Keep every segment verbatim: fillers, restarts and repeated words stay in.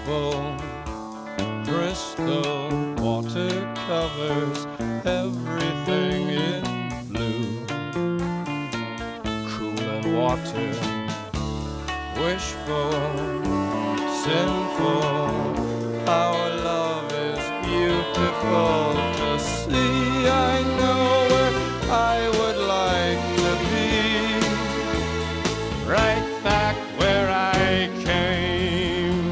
wishful crystal water covers everything in blue. Cool and water, wishful, sinful. Our love is beautiful to see. I know where I would like to be, right back where I came.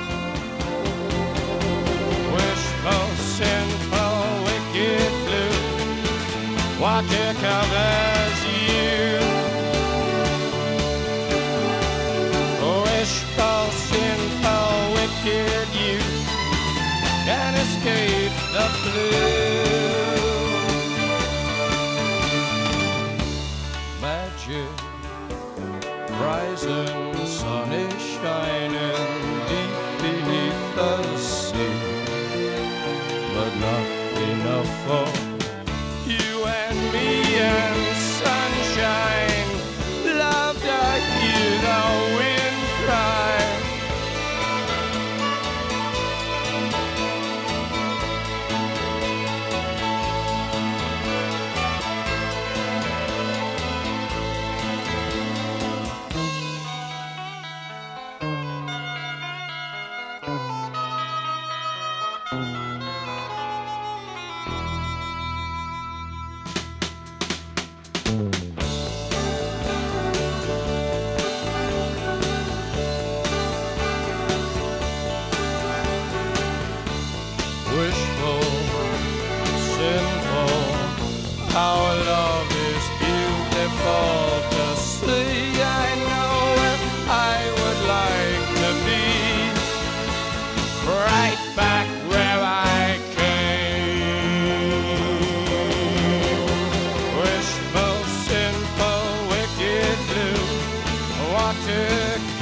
Wishful, sinful, wicked blue, water covers you. Wishful, sinful, wicked you can't escape the blue. Magic, rising sun is shining deep beneath the sea, but not enough for you and me and sunshine. Love to hear the wind cry. Wishful, sinful, our love is beautiful to see. I know where I would like to be, right back where I came. Wishful, sinful, wicked blue, water